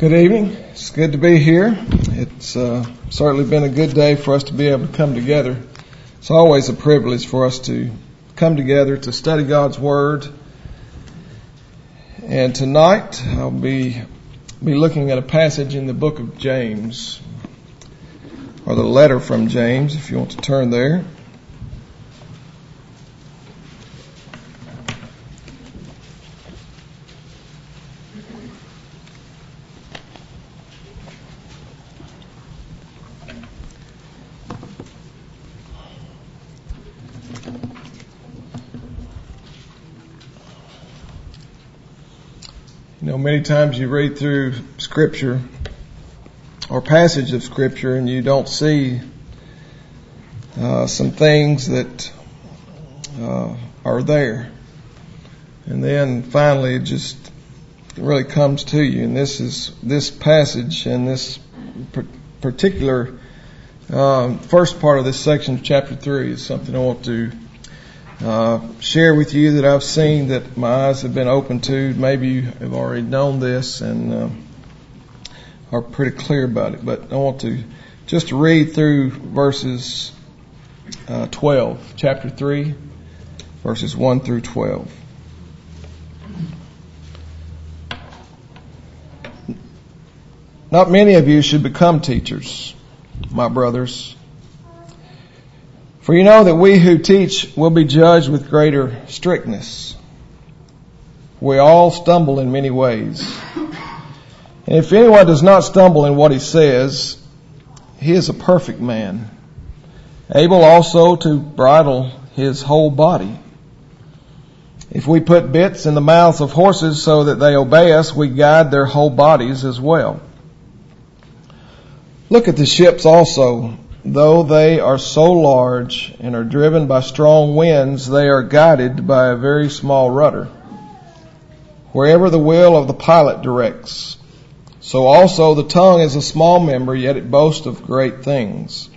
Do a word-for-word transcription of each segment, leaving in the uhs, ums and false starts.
Good evening. It's good to be here. It's uh, certainly been a good day for us to be able to come together. It's always a privilege for us to come together to study God's Word. And tonight I'll be be looking at a passage in the book of James, or the letter from James, if you want to turn there. You know, many times you read through Scripture or passage of Scripture and you don't see uh, some things that uh, are there. And then finally it just really comes to you. And this is this passage and this particular uh, first part of this section of chapter three is something I want to Uh, share with you that I've seen, that my eyes have been open to. Maybe you have already known this and uh, are pretty clear about it. But I want to just read through verses uh, twelve, chapter three, verses one through twelve. Not many of you should become teachers, my brothers. For you know that we who teach will be judged with greater strictness. We all stumble in many ways. And if anyone does not stumble in what he says, he is a perfect man, able also to bridle his whole body. If we put bits in the mouths of horses so that they obey us, we guide their whole bodies as well. Look at the ships also. Though they are so large and are driven by strong winds, they are guided by a very small rudder, wherever the will of the pilot directs. So also the tongue is a small member, yet it boasts of great things.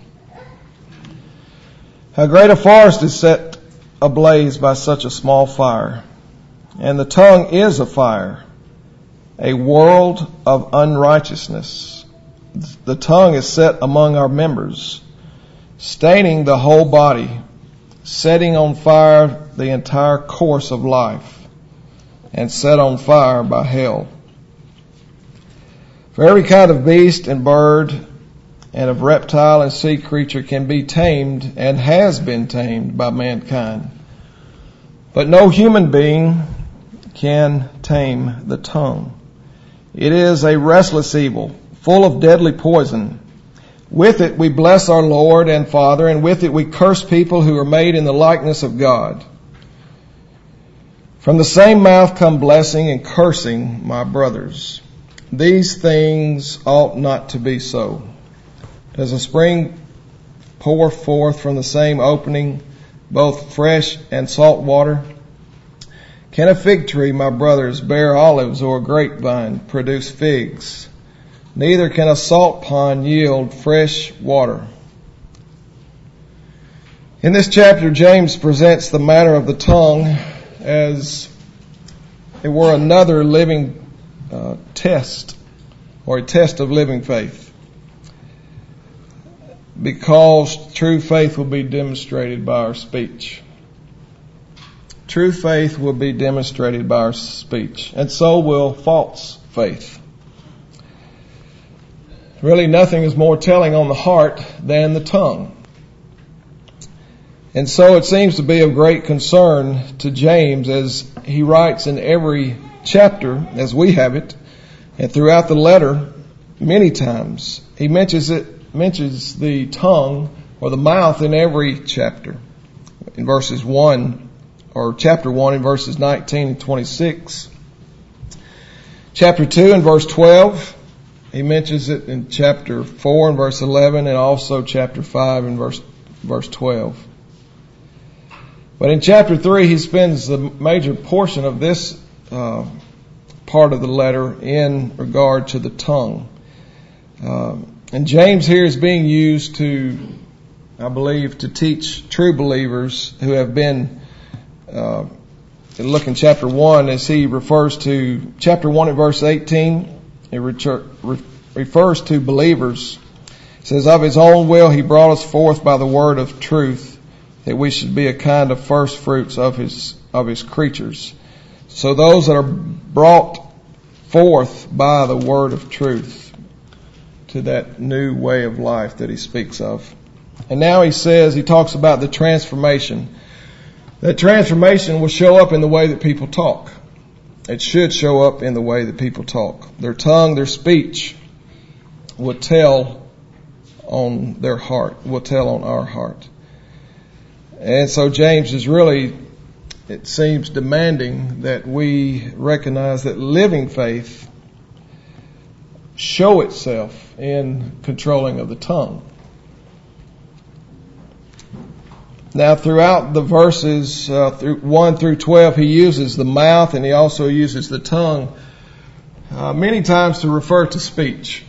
How great a forest is set ablaze by such a small fire. And the tongue is a fire, a world of unrighteousness. The tongue is set among our members, staining the whole body, setting on fire the entire course of life, and set on fire by hell. For every kind of beast and bird and of reptile and sea creature can be tamed and has been tamed by mankind. But no human being can tame the tongue. It is a restless evil, full of deadly poison. With it we bless our Lord and Father, and with it we curse people who are made in the likeness of God. From the same mouth come blessing and cursing, my brothers. These things ought not to be so. Does a spring pour forth from the same opening both fresh and salt water? Can a fig tree, my brothers, bear olives, or a grapevine produce figs? Neither can a salt pond yield fresh water. In this chapter, James presents the matter of the tongue as it were another living uh, test, or a test of living faith. Because true faith will be demonstrated by our speech. True faith will be demonstrated by our speech, and so will false faith. Really, nothing is more telling on the heart than the tongue. And so it seems to be of great concern to James as he writes in every chapter, as we have it, and throughout the letter, many times. He mentions it, mentions the tongue or the mouth in every chapter. In verses one, or chapter one in verses nineteen and twenty-six. Chapter two in verse twelve. He mentions it in chapter four and verse eleven, and also chapter five and verse verse twelve. But in chapter three, he spends the major portion of this uh, part of the letter in regard to the tongue. Uh, and James here is being used to, I believe, to teach true believers who have been uh, look in chapter one as he refers to chapter one and verse eighteen. It refers to believers. It says, of his own will he brought us forth by the word of truth, that we should be a kind of first fruits of his of his creatures. So those that are brought forth by the word of truth to that new way of life that he speaks of. And now he says, he talks about the transformation. That transformation will show up in the way that people talk. It should show up in the way that people talk. Their tongue, their speech will tell on their heart, will tell on our heart. And so James is really, it seems, demanding that we recognize that living faith show itself in controlling of the tongue. Now, throughout the verses uh, through one through twelve, he uses the mouth and he also uses the tongue uh, many times to refer to speech.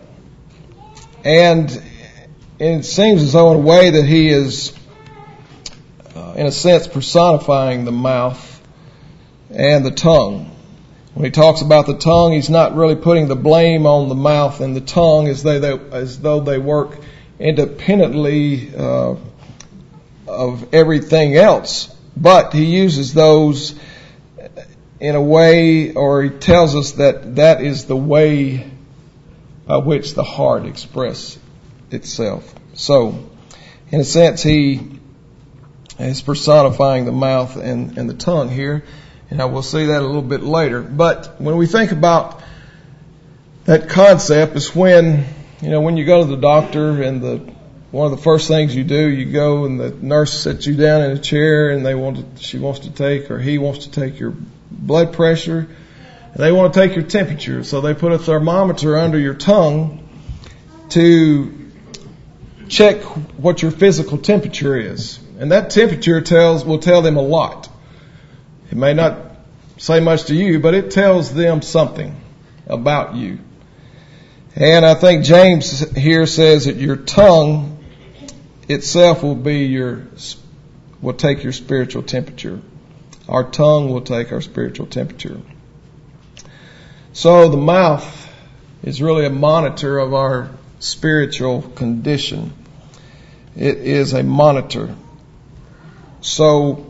And it seems as though in a way that he is, uh, in a sense, personifying the mouth and the tongue. When he talks about the tongue, he's not really putting the blame on the mouth and the tongue as they, they as though they work independently uh, of everything else. But he uses those in a way, or he tells us that that is the way by which the heart expresses itself. So, in a sense, he is personifying the mouth and, and the tongue here. And I will see that a little bit later. But when we think about that concept, is when, you know, when you go to the doctor and the one of the first things you do, you go and the nurse sits you down in a chair and they want to, she wants to take, or he wants to take your blood pressure. And they want to take your temperature. So they put a thermometer under your tongue to check what your physical temperature is. And that temperature tells, will tell them a lot. It may not say much to you, but it tells them something about you. And I think James here says that your tongue itself will be your, will take your spiritual temperature. Our tongue will take our spiritual temperature. So the mouth is really a monitor of our spiritual condition. It is a monitor. So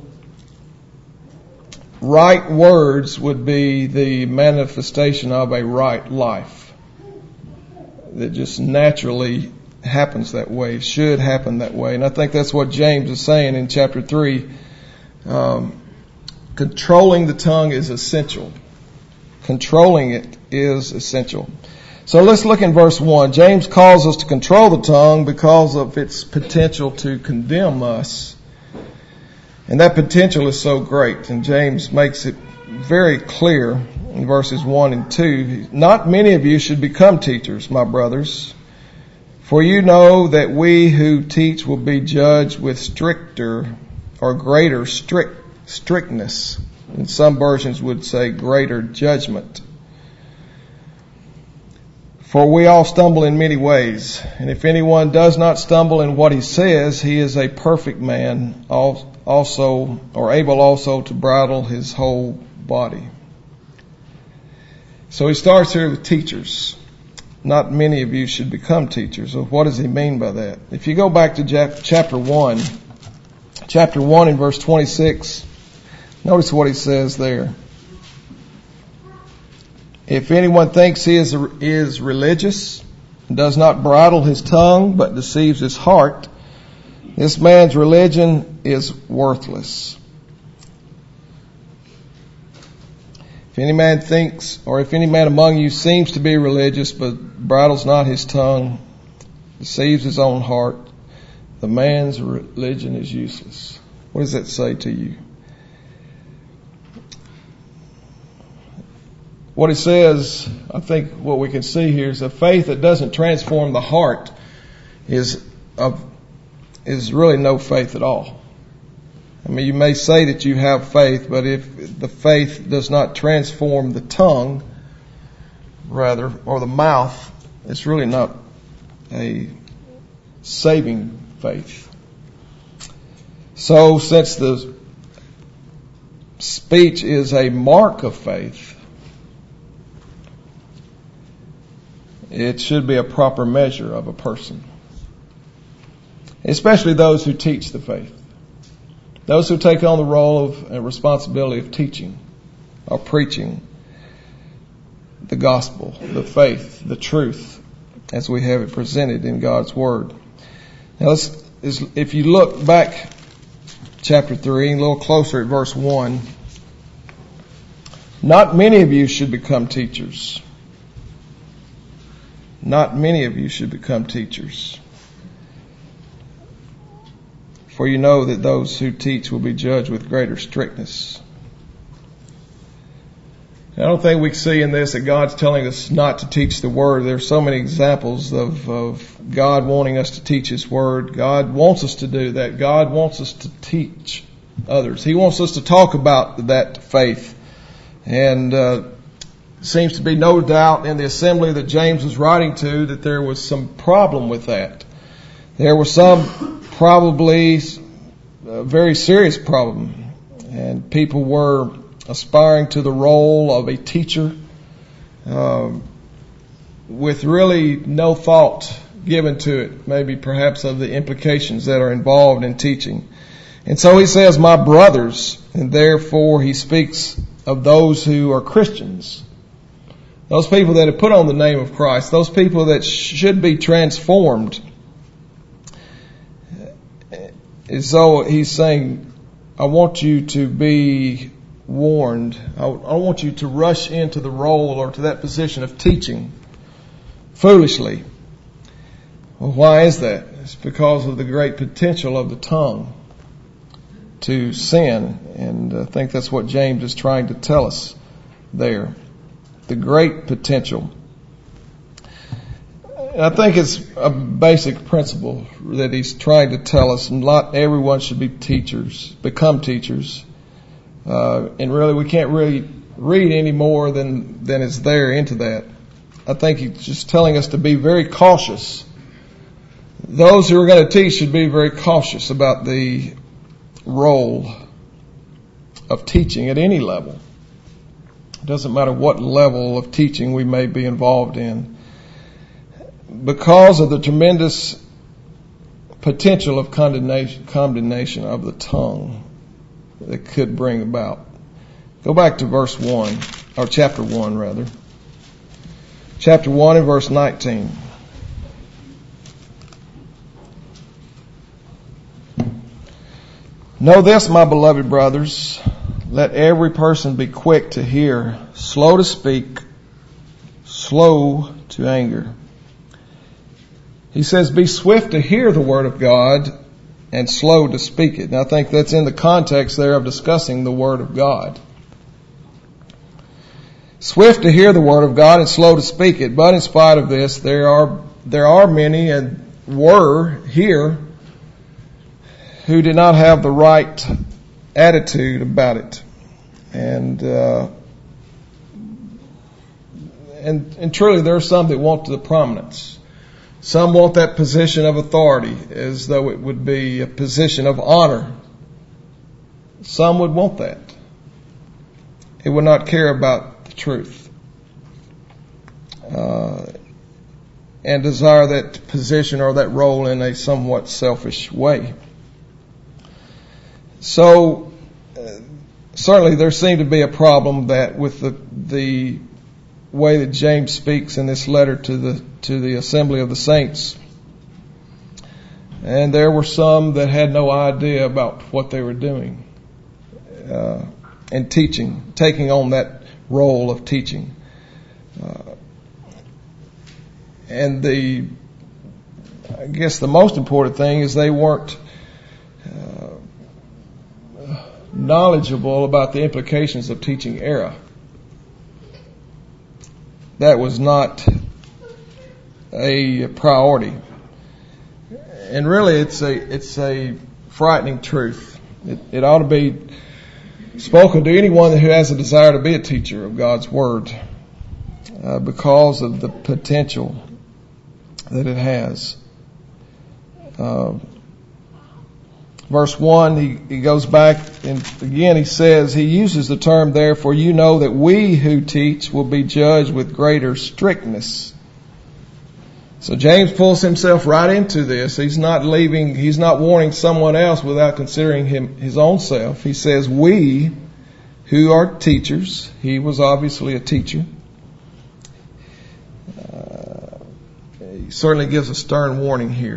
right words would be the manifestation of a right life. That just naturally happens that way, should happen that way. And I think that's what James is saying in chapter three. Um, controlling the tongue is essential. Controlling it is essential. So let's look in verse one. James calls us to control the tongue because of its potential to condemn us. And that potential is so great. And James makes it very clear in verses one and two. Not many of you should become teachers, my brothers, for you know that we who teach will be judged with stricter or greater strict strictness. And some versions would say greater judgment. For we all stumble in many ways. And if anyone does not stumble in what he says, he is a perfect man, also, or able also to bridle his whole body. So he starts here with teachers. Not many of you should become teachers. So what does he mean by that? If you go back to chapter one, chapter one in verse twenty-six, notice what he says there. If anyone thinks he is, is religious and does not bridle his tongue but deceives his heart, this man's religion is worthless. If any man thinks, or if any man among you seems to be religious but bridles not his tongue, deceives his own heart, the man's religion is useless. What does that say to you? What it says, I think what we can see here is a faith that doesn't transform the heart is of, is really no faith at all. I mean, you may say that you have faith, but if the faith does not transform the tongue, rather, or the mouth, it's really not a saving faith. So, since the speech is a mark of faith, it should be a proper measure of a person, especially those who teach the faith, those who take on the role of and responsibility of teaching or preaching the gospel, the faith, the truth, as we have it presented in God's Word. Now, let's, if you look back chapter three, a little closer at verse one, not many of you should become teachers. Not many of you should become teachers. For you know that those who teach will be judged with greater strictness. I don't think we see in this that God's telling us not to teach the Word. There's so many examples of, of God wanting us to teach His Word. God wants us to do that. God wants us to teach others. He wants us to talk about that faith. And uh, seems to be no doubt in the assembly that James was writing to that there was some problem with that. There was some probably a very serious problem. And people were aspiring to the role of a teacher, um, with really no thought given to it, maybe perhaps of the implications that are involved in teaching. And so he says, my brothers, and therefore he speaks of those who are Christians, those people that have put on the name of Christ, those people that should be transformed. As though he's saying, I want you to be warned. I, I want you to rush into the role or to that position of teaching foolishly. Well, why is that? It's because of the great potential of the tongue to sin. And I think that's what James is trying to tell us there. The great potential. I think it's a basic principle that he's trying to tell us. Not everyone should be teachers, become teachers. Uh, and really, we can't really read any more than, than is there into that. I think he's just telling us to be very cautious. Those who are going to teach should be very cautious about the role of teaching at any level. It doesn't matter what level of teaching we may be involved in, because of the tremendous potential of condemnation, condemnation of the tongue that could bring about. Go back to verse one, or chapter one rather. Chapter one and verse nineteen. Know this, my beloved brothers, let every person be quick to hear, slow to speak, slow to anger. He says, be swift to hear the word of God and slow to speak it. And I think that's in the context there of discussing the word of God. Swift to hear the word of God and slow to speak it. But in spite of this, there are there are many and were here who did not have the right attitude about it. And uh, and and truly there are some that want the prominence. Some want that position of authority as though it would be a position of honor. Some would want that. It would not care about the truth. Uh, and desire that position or that role in a somewhat selfish way. So, uh, certainly there seemed to be a problem that with the, the way that James speaks in this letter to the to the assembly of the saints. And there were some that had no idea about what they were doing uh, and teaching, taking on that role of teaching. Uh, and the, I guess the most important thing is they weren't uh, knowledgeable about the implications of teaching error. That was not a priority. And really it's a it's a frightening truth. It, it ought to be spoken to anyone who has a desire to be a teacher of God's Word, uh, because of the potential that it has. Uh, verse one, he, he goes back and again he says, he uses the term therefore you know that we who teach will be judged with greater strictness. So James pulls himself right into this. He's not leaving, he's not warning someone else without considering him, his own self. He says, we who are teachers, he was obviously a teacher. Uh, he certainly gives a stern warning here.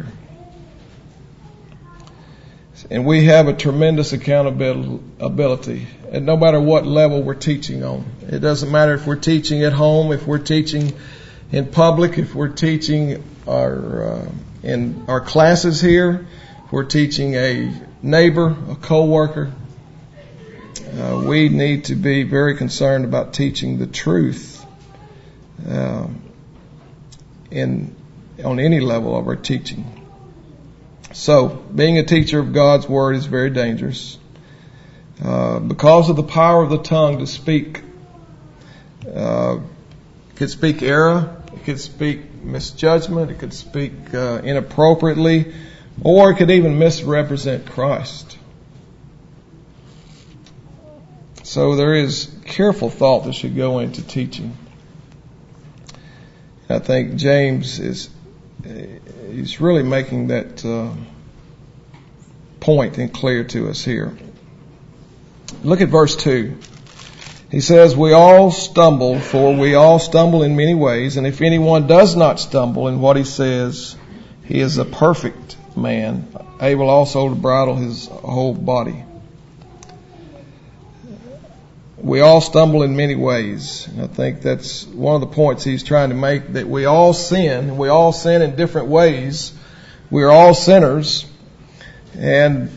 And we have a tremendous accountability, and no matter what level we're teaching on. It doesn't matter if we're teaching at home, if we're teaching in public, if we're teaching our uh, in our classes here, if we're teaching a neighbor, a coworker. Uh, we need to be very concerned about teaching the truth uh, in on any level of our teaching. So, being a teacher of God's Word is very dangerous. Uh, because of the power of the tongue to speak, uh, it could speak error, it could speak misjudgment, it could speak uh, inappropriately, or it could even misrepresent Christ. So there is careful thought that should go into teaching. I think James is he's really making that uh, point and clear to us here. Look at verse two. He says, we all stumble, for we all stumble in many ways, and if anyone does not stumble in what he says, he is a perfect man, able also to bridle his whole body. We all stumble in many ways. And I think that's one of the points he's trying to make, that we all sin. We all sin in different ways. We're all sinners. And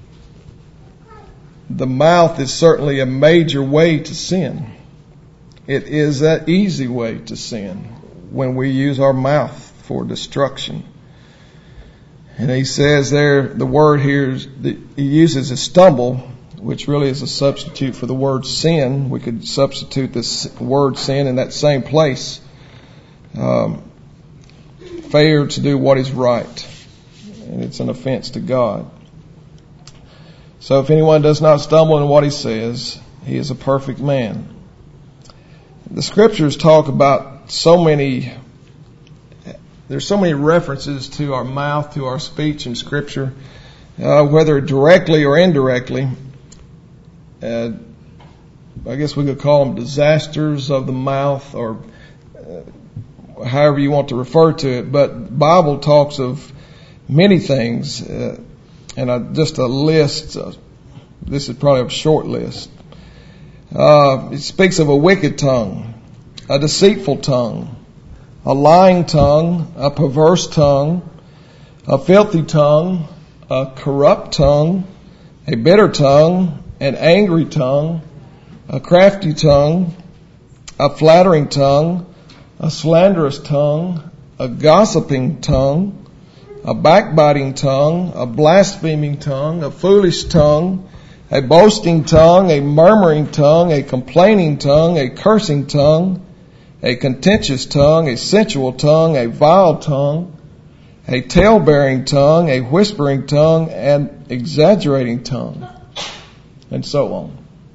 the mouth is certainly a major way to sin. It is that easy way to sin when we use our mouth for destruction. And he says there, the word here, is, he uses is stumble, which really is a substitute for the word sin. We could substitute this word sin in that same place. Um, failure to do what is right. And it's an offense to God. So if anyone does not stumble in what he says, he is a perfect man. The scriptures talk about so many, there's so many references to our mouth, to our speech in scripture, uh, whether directly or indirectly. Uh, I guess we could call them disasters of the mouth, or uh, however you want to refer to it. But the Bible talks of many things, uh, and uh, just a list. Uh, this is probably a short list. Uh, it speaks of a wicked tongue, a deceitful tongue, a lying tongue, a perverse tongue, a filthy tongue, a corrupt tongue, a bitter tongue, an angry tongue, a crafty tongue, a flattering tongue, a slanderous tongue, a gossiping tongue, a backbiting tongue, a blaspheming tongue, a foolish tongue, a boasting tongue, a murmuring tongue, a complaining tongue, a cursing tongue, a contentious tongue, a sensual tongue, a vile tongue, a tale-bearing tongue, a whispering tongue, and exaggerating tongue. And so on.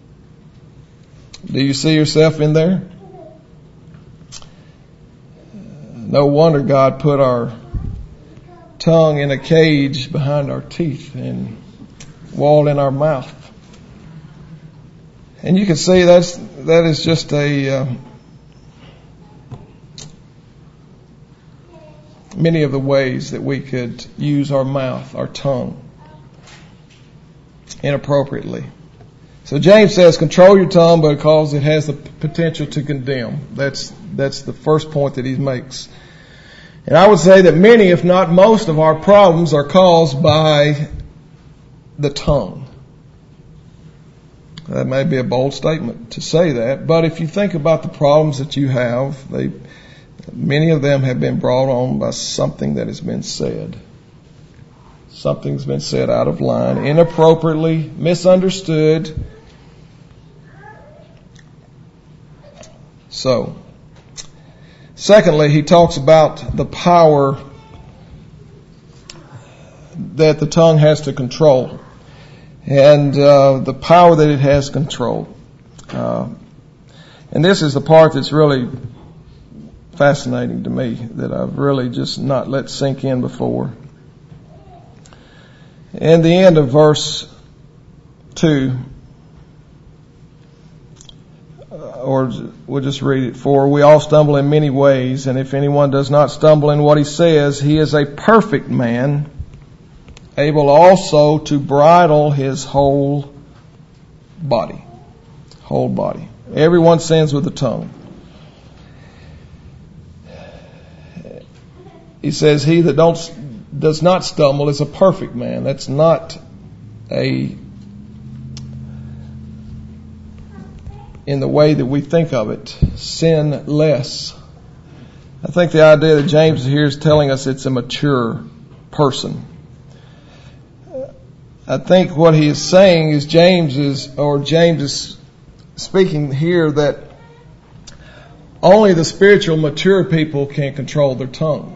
Do you see yourself in there? No wonder God put our tongue in a cage behind our teeth and walled in our mouth. And you can see that's that is just a uh, many of the ways that we could use our mouth, our tongue, inappropriately. So James says, control your tongue because it has the potential to condemn. That's that's the first point that he makes. And I would say that many, if not most, of our problems are caused by the tongue. That may be a bold statement to say that, but if you think about the problems that you have, they many of them have been brought on by something that has been said. Something's been said out of line, inappropriately, misunderstood. So, secondly, he talks about the power that the tongue has to control, and uh, the power that it has control. Uh, and this is the part that's really fascinating to me that I've really just not let sink in before. In the end of verse two, or we'll just read it. For we all stumble in many ways, and if anyone does not stumble in what he says, he is a perfect man, able also to bridle his whole body. Whole body. Everyone sins with the tongue. He says, he that don't, does not stumble is a perfect man. That's not a, in the way that we think of it, sinless. I think the idea that James here is telling us it's a mature person. I think what he is saying is James is, or James is speaking here that only the spiritual mature people can control their tongue.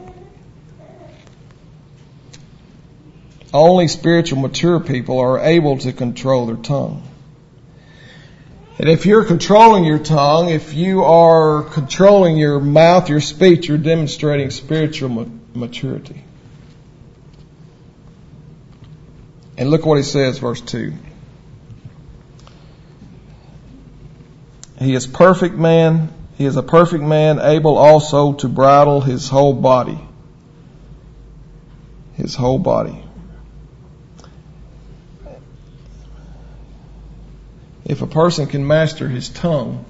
Only spiritual mature people are able to control their tongue. And if you're controlling your tongue, if you are controlling your mouth, your speech, you're demonstrating spiritual maturity. And look what he says, verse two. He is perfect man. He is a perfect man, able also to bridle his whole body. His whole body. If a person can master his tongue,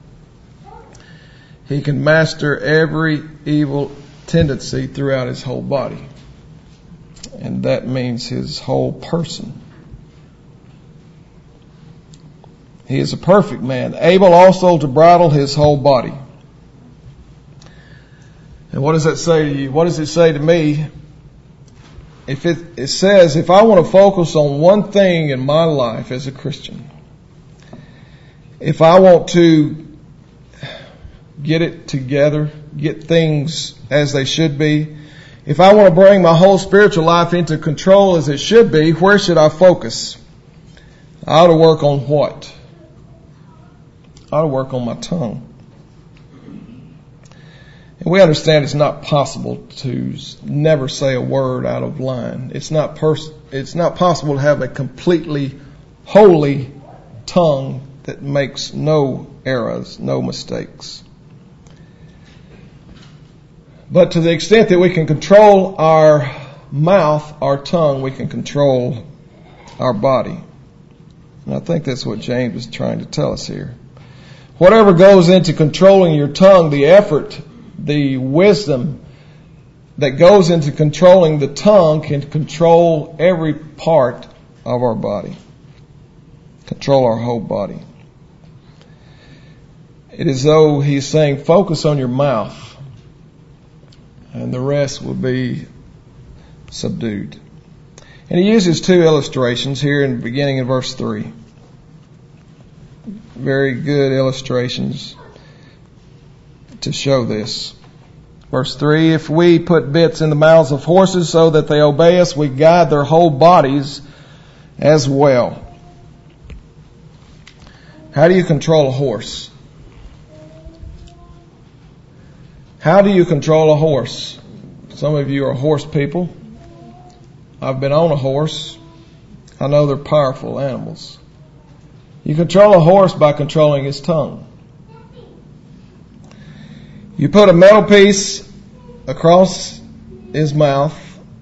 he can master every evil tendency throughout his whole body. And that means his whole person. He is a perfect man, able also to bridle his whole body. And what does that say to you? What does it say to me? If it, it says, if I want to focus on one thing in my life as a Christian, if I want to get it together, get things as they should be, if I want to bring my whole spiritual life into control as it should be, where should I focus? I ought to work on what? I ought to work on my tongue. And we understand it's not possible to never say a word out of line. It's not pers- it's not possible to have a completely holy tongue that makes no errors, no mistakes. But to the extent that we can control our mouth, our tongue, we can control our body. And I think that's what James is trying to tell us here. Whatever goes into controlling your tongue, the effort, the wisdom that goes into controlling the tongue can control every part of our body. Control our whole body. It is though he's saying focus on your mouth and the rest will be subdued. And he uses two illustrations here in the beginning of verse three. Very good illustrations to show this. Verse three, if we put bits in the mouths of horses so that they obey us, we guide their whole bodies as well. How do you control a horse? How do you control a horse? Some of you are horse people. I've been on a horse. I know they're powerful animals. You control a horse by controlling his tongue. You put a metal piece across his mouth,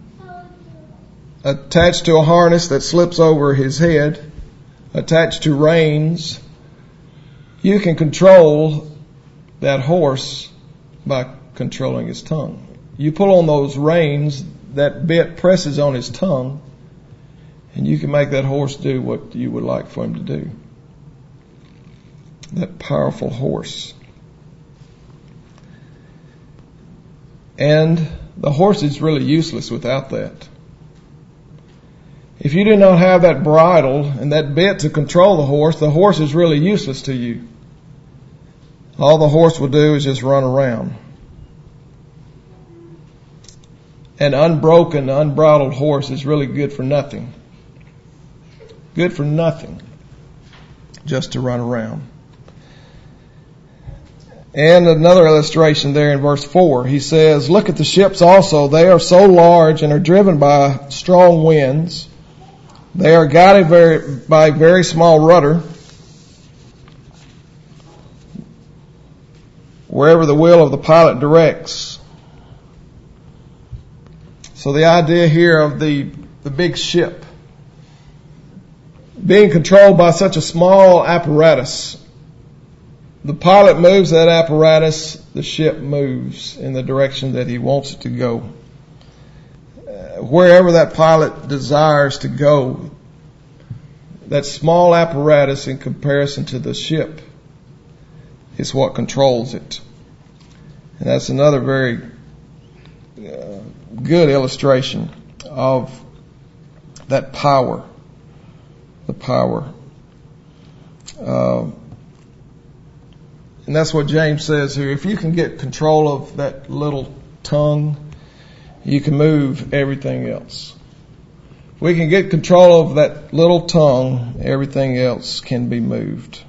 attached to a harness that slips over his head, attached to reins. You can control that horse by controlling his tongue. You pull on those reins, that bit presses on his tongue, and you can make that horse do what you would like for him to do. That powerful horse. And the horse is really useless without that. If you do not have that bridle and that bit to control the horse, the horse is really useless to you. All the horse will do is just run around. An unbroken, unbridled horse is really good for nothing. Good for nothing. Just to run around. And another illustration there in verse four. He says, look at the ships also. They are so large and are driven by strong winds. They are guided very, by a very small rudder, wherever the will of the pilot directs. So the idea here of the, the big ship being controlled by such a small apparatus. The pilot moves that apparatus, the ship moves in the direction that he wants it to go. Uh, wherever that pilot desires to go, that small apparatus in comparison to the ship is what controls it. And that's another very uh, good illustration of that power. The power. Uh, and that's what James says here. If you can get control of that little tongue, you can move everything else. If we can get control of that little tongue, everything else can be moved.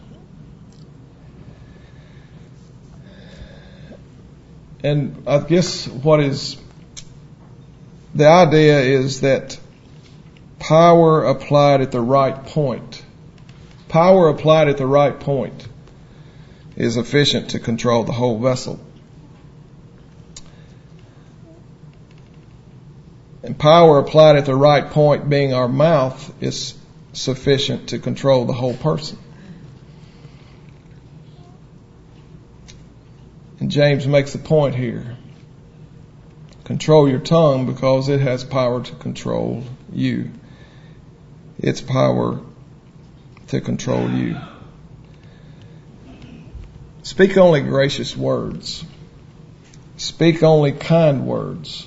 And I guess what is the idea is that power applied at the right point, power applied at the right point is efficient to control the whole vessel. And power applied at the right point, being our mouth, is sufficient to control the whole person. And James makes the point here. Control your tongue because it has power to control you. It's power to control you. Speak only gracious words. Speak only kind words.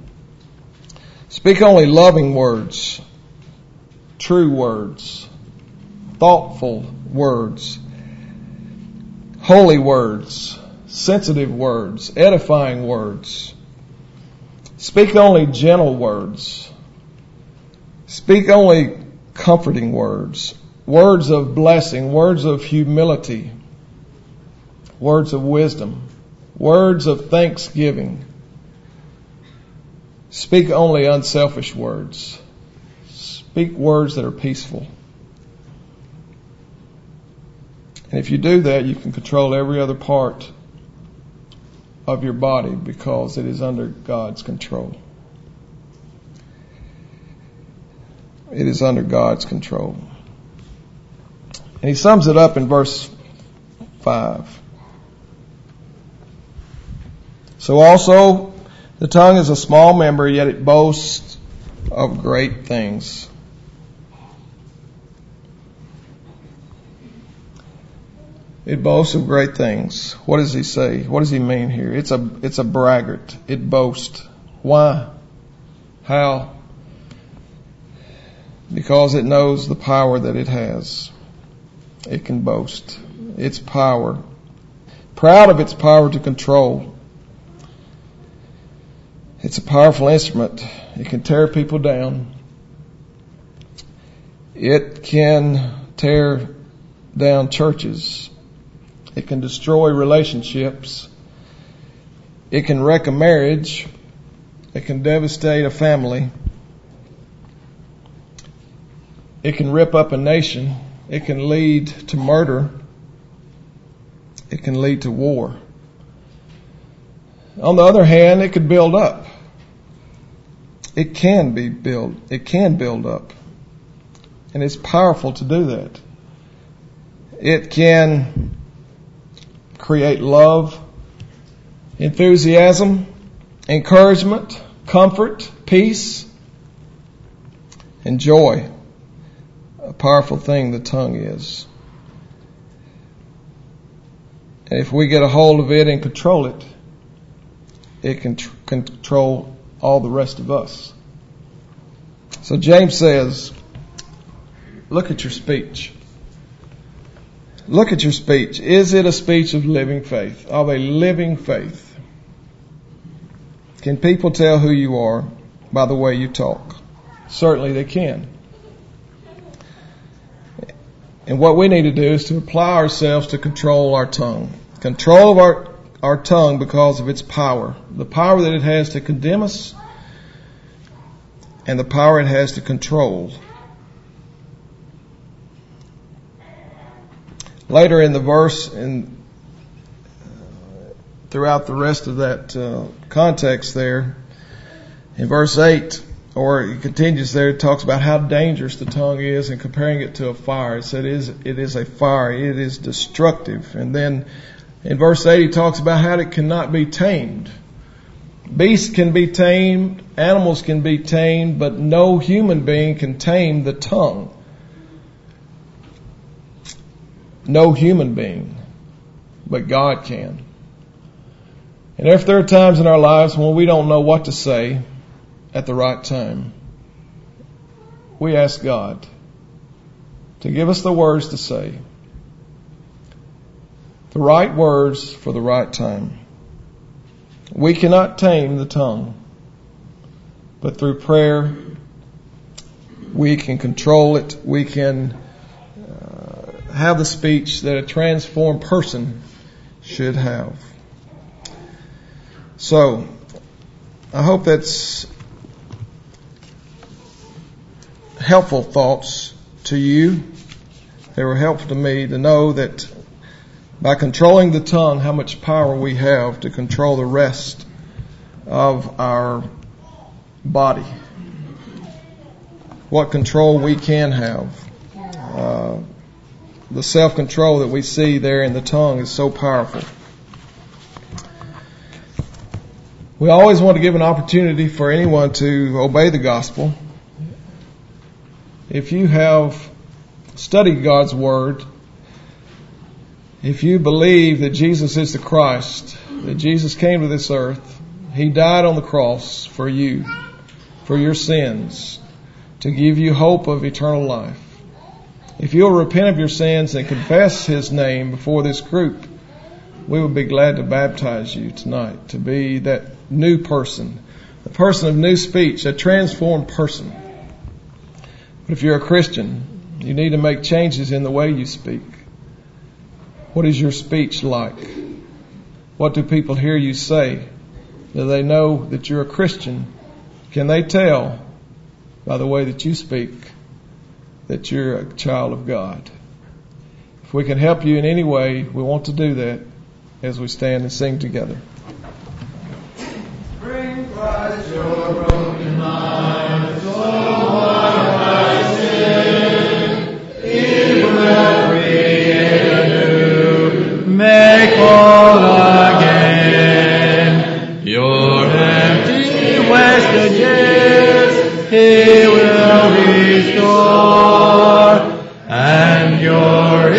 Speak only loving words, true words, thoughtful words, holy words, sensitive words, edifying words. Speak only gentle words. Speak only comforting words, words of blessing, words of humility, words of wisdom, words of thanksgiving. Speak only unselfish words. Speak words that are peaceful. And if you do that, you can control every other part of your body because it is under God's control. It is under God's control. And he sums it up in verse five. So also, the tongue is a small member, yet it boasts of great things. It boasts of great things. What does he say? What does he mean here? It's a, it's a braggart. It boasts. Why? How? Because it knows the power that it has. It can boast. Its power. Proud of its power to control. It's a powerful instrument. It can tear people down. It can tear down churches. It can destroy relationships. It can wreck a marriage. It can devastate a family. It can rip up a nation. It can lead to murder. It can lead to war. On the other hand, it could build up. It can be built. It can build up. And it's powerful to do that. It can create love, enthusiasm, encouragement, comfort, peace, and joy. A powerful thing the tongue is. And if we get a hold of it and control it, it can tr- control all the rest of us. So James says, look at your speech. Look at your speech. Is it a speech of living faith, of a living faith? Can people tell who you are by the way you talk? Certainly they can. And what we need to do is to apply ourselves to control our tongue. Control of our, our tongue because of its power. The power that it has to condemn us and the power it has to control. Later in the verse, and throughout the rest of that uh, context there, in verse eight, or it continues there, it talks about how dangerous the tongue is and comparing it to a fire. It said it is, it is a fire. It is destructive. And then in verse eight, he talks about how it cannot be tamed. Beasts can be tamed, animals can be tamed, but no human being can tame the tongue. No human being, but God can. And if there are times in our lives when we don't know what to say at the right time, we ask God to give us the words to say, the right words for the right time. We cannot tame the tongue, but through prayer, we can control it. We can uh, have the speech that a transformed person should have. So, I hope that's helpful thoughts to you. They were helpful to me to know that by controlling the tongue, how much power we have to control the rest of our body. What control we can have. Uh, the self-control that we see there in the tongue is so powerful. We always want to give an opportunity for anyone to obey the gospel. If you have studied God's Word, if you believe that Jesus is the Christ, that Jesus came to this earth, He died on the cross for you, for your sins, to give you hope of eternal life. If you'll repent of your sins and confess His name before this group, we would be glad to baptize you tonight, to be that new person, the person of new speech, a transformed person. But if you're a Christian, you need to make changes in the way you speak. What is your speech like? What do people hear you say? Do they know that you're a Christian? Can they tell by the way that you speak that you're a child of God? If we can help you in any way, we want to do that as we stand and sing together. Bring Christ your broken life, so what I sin, He will create anew, make whole again. Your empty, wasted years He will restore, and your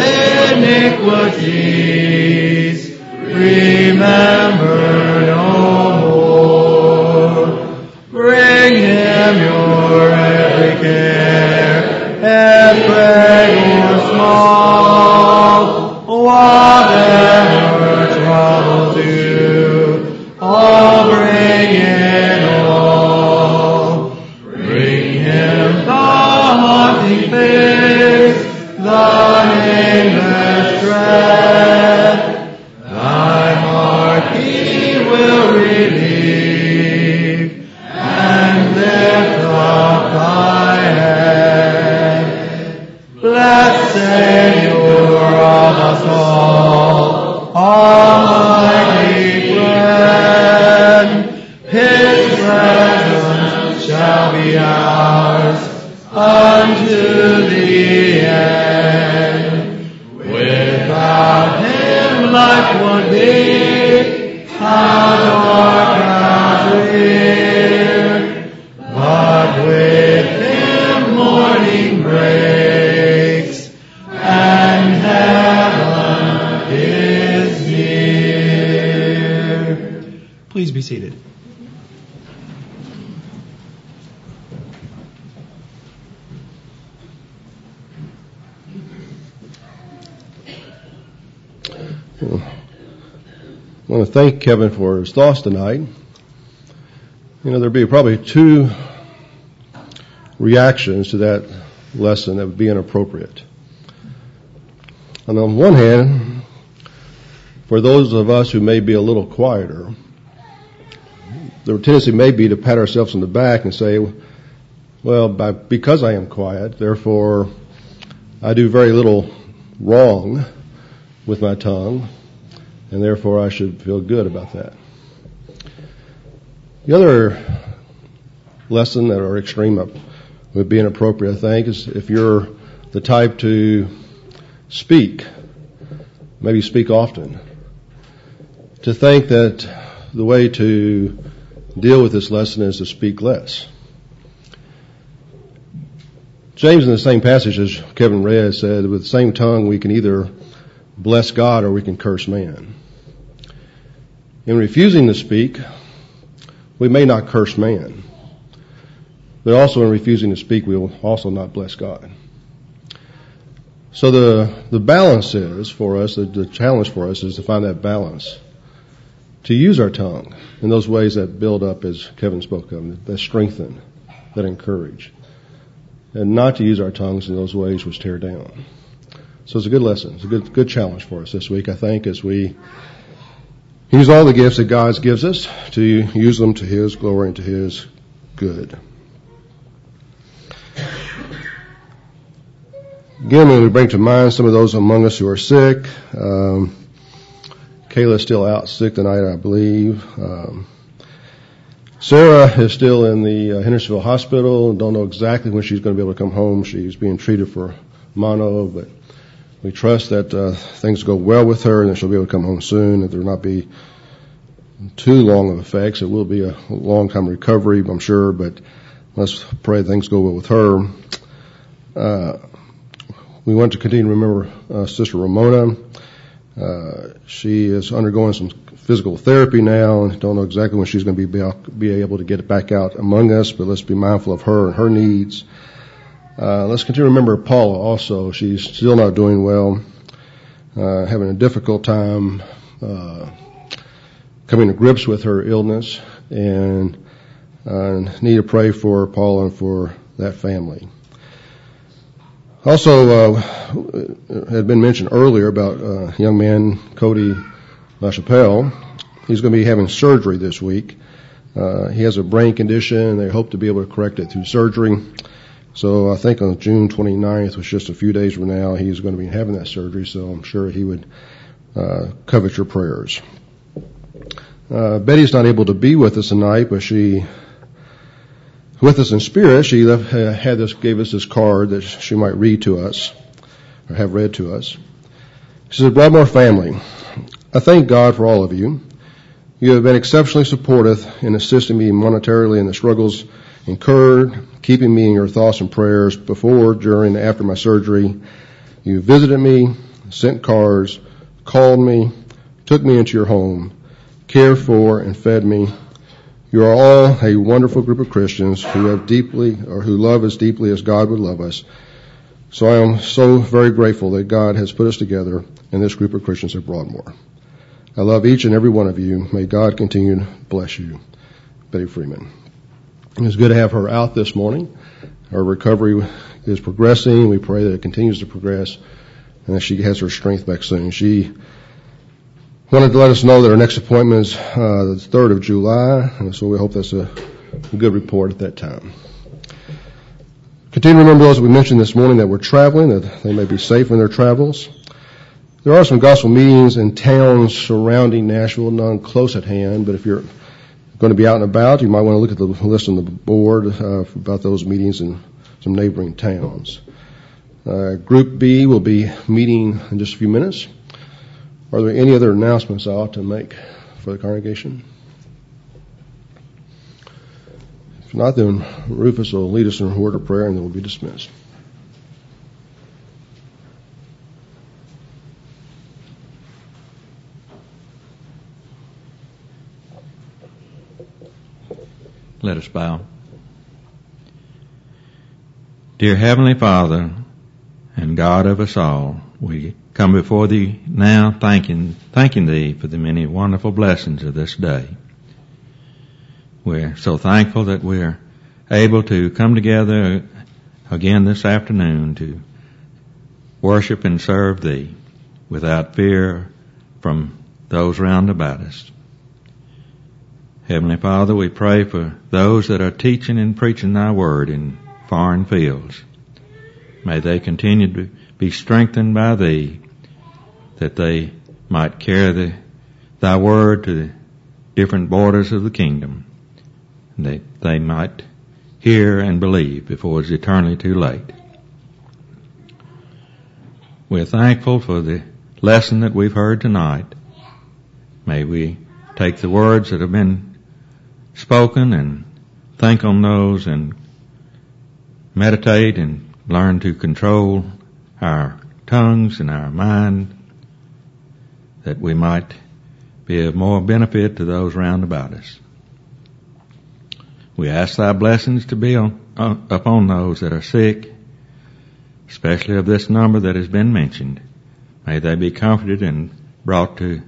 iniquities remember no more. Bring Him your every care, and great or small, whatever troubles you, all bring it all. Bring Him the haunting fears, the nameless dread. Thy heart He will relieve, and lift up thy head. Blessed Savior of us all, Almighty friend, His presence shall be ours unto the end. Without Him life would be how dark as drear, but with Him morning breaks and heaven is near. Please be seated. I want to thank Kevin for his thoughts tonight. You know, there'd be probably two reactions to that lesson that would be inappropriate. On the one hand, for those of us who may be a little quieter, the tendency may be to pat ourselves on the back and say, well, by, because I am quiet, therefore I do very little wrong with my tongue, and therefore I should feel good about that. The other lesson that or extreme would be inappropriate, I think, is if you're the type to speak, maybe speak often, to think that the way to deal with this lesson is to speak less. James, in the same passage as Kevin read, said, with the same tongue we can either bless God or we can curse man. In refusing to speak, we may not curse man, but also in refusing to speak, we will also not bless God. So the the balance is for us, the, the challenge for us is to find that balance, to use our tongue in those ways that build up, as Kevin spoke of, that strengthen, that encourage, and not to use our tongues in those ways which tear down. So it's a good lesson. It's a good good challenge for us this week, I think, as we use all the gifts that God gives us, to use them to His glory and to His good. Again, when we bring to mind some of those among us who are sick, um, Kayla's still out sick tonight, I believe. Um, Sarah is still in the uh, Hendersonville Hospital. Don't know exactly when she's going to be able to come home. She's being treated for mono, but we trust that uh, things go well with her and that she'll be able to come home soon, that there will not be too long of effects. It will be a long time recovery, I'm sure, but let's pray things go well with her. Uh, we want to continue to remember uh, Sister Ramona. Uh, she is undergoing some physical therapy now and don't know exactly when she's going to be, be able to get back out among us, but let's be mindful of her and her needs. Uh, let's continue to remember Paula also. She's still not doing well, uh, having a difficult time uh, coming to grips with her illness, and uh, need to pray for Paula and for that family. Also, uh, had been mentioned earlier about a young man, Cody LaChapelle. He's going to be having surgery this week. Uh, he has a brain condition, and they hope to be able to correct it through surgery. So I think on June twenty-ninth, which is just a few days from now, he's going to be having that surgery, so I'm sure he would uh, covet your prayers. Uh, Betty's not able to be with us tonight, but she, with us in spirit, she left, uh, had this, gave us this card that she might read to us, or have read to us. She said, Broadmoor family, I thank God for all of you. You have been exceptionally supportive in assisting me monetarily in the struggles incurred, keeping me in your thoughts and prayers before, during, and after my surgery. You visited me, sent cards, called me, took me into your home, cared for and fed me. You are all a wonderful group of Christians who have deeply, or who love as deeply as God would love us. So I am so very grateful that God has put us together in this group of Christians at Broadmoor. I love each and every one of you. May God continue to bless you. Betty Freeman. It's good to have her out this morning. Her recovery is progressing. We pray that it continues to progress and that she has her strength back soon. She wanted to let us know that her next appointment is uh, the third of July, and so we hope that's a, a good report at that time. Continue to remember those that we mentioned this morning that were traveling, that they may be safe in their travels. There are some gospel meetings in towns surrounding Nashville, none close at hand, but if you're going to be out and about, you might want to look at the list on the board uh, about those meetings in some neighboring towns. Uh, Group B will be meeting in just a few minutes. Are there any other announcements I ought to make for the congregation? If not, then Rufus will lead us in a word of prayer and then we'll be dismissed. Let us bow. Dear Heavenly Father and God of us all, we come before Thee now thanking, thanking Thee for the many wonderful blessings of this day. We're so thankful that we're able to come together again this afternoon to worship and serve Thee without fear from those round about us. Heavenly Father, we pray for those that are teaching and preaching thy word in foreign fields. May they continue to be strengthened by thee, that they might carry the, thy word to the different borders of the kingdom, and that they might hear and believe before it's eternally too late. We're thankful for the lesson that we've heard tonight. May we take the words that have been spoken and think on those and meditate and learn to control our tongues and our mind, that we might be of more benefit to those round about us. We ask thy blessings to be on, uh, upon those that are sick, especially of this number that has been mentioned. May they be comforted and brought to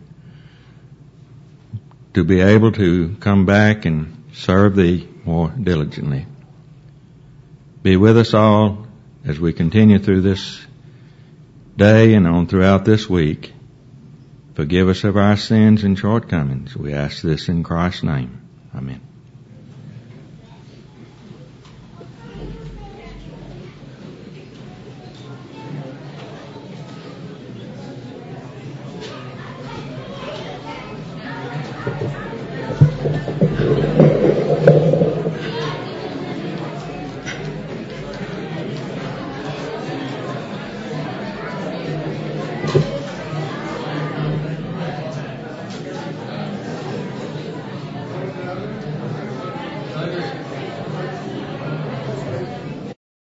to be able to come back and serve thee more diligently. Be with us all as we continue through this day and on throughout this week. Forgive us of our sins and shortcomings. We ask this in Christ's name. Amen.